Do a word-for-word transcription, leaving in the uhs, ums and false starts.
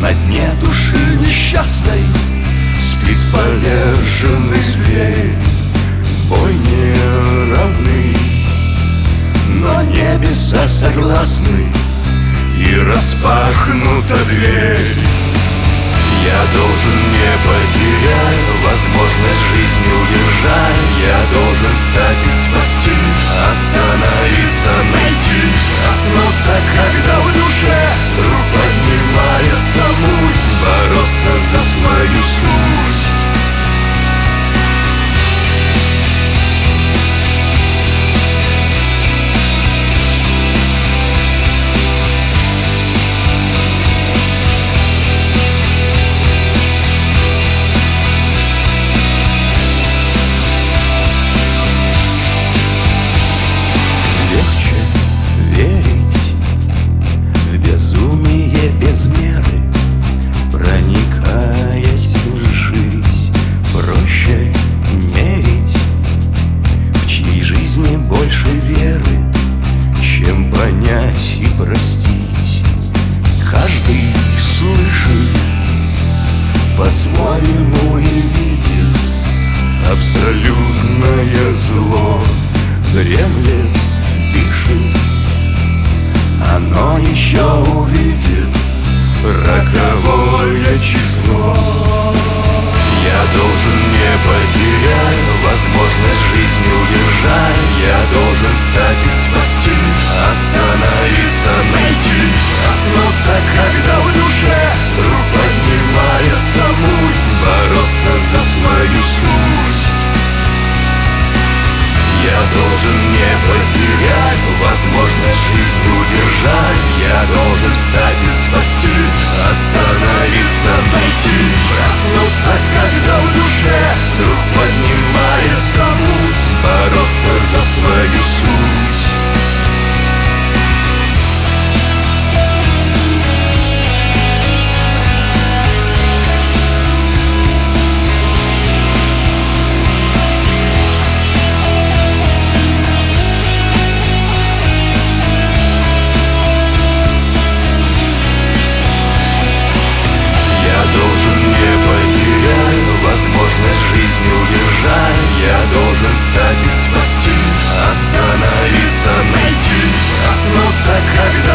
На дне души несчастной спит поверженный зверь. Бой неравный, но небеса согласны, и распахнута дверь. Я должен не потерять возможность жизни удержать. Я должен встать и спасти, остановиться, найти, проснуться, когда в душе вдруг поднимается муть, бороться за свою суть. Без меры, проникаясь в жизнь, проще мерить, в чьей жизни больше веры, чем понять и простить. Каждый слышит по-своему и видит абсолютное зло. Дремлет, дышит, оно еще увидит роковое число. Я должен не потерять возможность жизни удержать. Я должен встать и спасти, остановиться, найти, проснуться, когда в душе вдруг поднимается муть, бороться за свою суть. Я должен не потерять возможность жизни удержать. Я должен встать и спасти, остановиться, найти, проснуться, когда в душе вдруг поднимается муть, бороться за свою суть. Возможность жизни удержать. Я должен встать и спасти, остановиться, найти, проснуться, когда